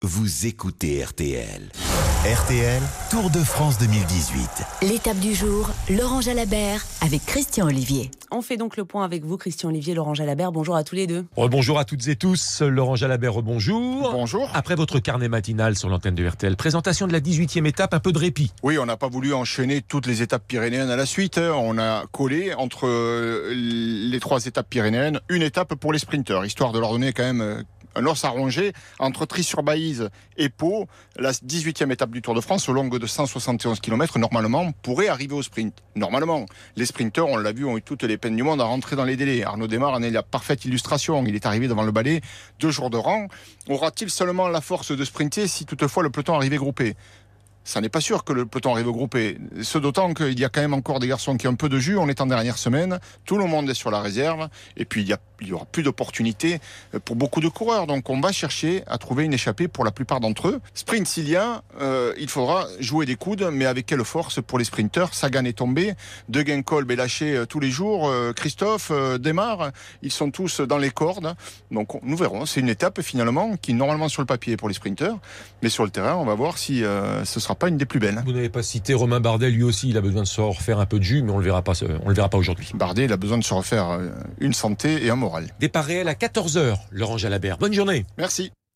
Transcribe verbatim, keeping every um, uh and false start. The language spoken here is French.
Vous écoutez R T L. R T L, Tour de France deux mille dix-huit. L'étape du jour, Laurent Jalabert avec Christian Olivier. On fait donc le point avec vous, Christian Olivier, Laurent Jalabert. Bonjour à tous les deux. Bonjour à toutes et tous. Laurent Jalabert, bonjour. Bonjour. Après votre carnet matinal sur l'antenne de R T L, présentation de la dix-huitième étape, un peu de répit. Oui, on n'a pas voulu enchaîner toutes les étapes pyrénéennes à la suite. On a collé entre les trois étapes pyrénéennes une étape pour les sprinteurs, histoire de leur donner quand même un os à ronger. Entre Trie-sur-Baïse et Pau, la dix-huitième étape du Tour de France, au long de cent soixante et onze kilomètres, normalement, pourrait arriver au sprint. Normalement, les sprinteurs, on l'a vu, ont eu toutes les peines du monde à rentrer dans les délais. Arnaud Démare en est la parfaite illustration. Il est arrivé devant le balai, deux jours de rang. Aura-t-il seulement la force de sprinter si toutefois le peloton arrivait groupé ? Ça n'est pas sûr que le peloton arrive groupé. Ce d'autant qu'il y a quand même encore des garçons qui ont un peu de jus. On est en dernière semaine. Tout le monde est sur la réserve. Et puis, il y, a, il y aura plus d'opportunités pour beaucoup de coureurs. Donc, on va chercher à trouver une échappée pour la plupart d'entre eux. Sprint s'il y a, euh, il faudra jouer des coudes. Mais avec quelle force pour les sprinteurs ? Sagan est tombé. De Genkolb est lâché euh, tous les jours. Euh, Christophe, euh, Démare, ils sont tous dans les cordes. Donc, nous verrons. C'est une étape, finalement, qui, normalement, sur le papier est pour les sprinteurs. Mais sur le terrain, on va voir si euh, ce sera pas une des plus belles. Vous n'avez pas cité Romain Bardet, lui aussi, il a besoin de se refaire un peu de jus, mais on le verra pas, on le verra pas aujourd'hui. Bardet, il a besoin de se refaire une santé et un moral. Départ réel à quatorze heures, Laurent Jalabert. Bonne journée. Merci.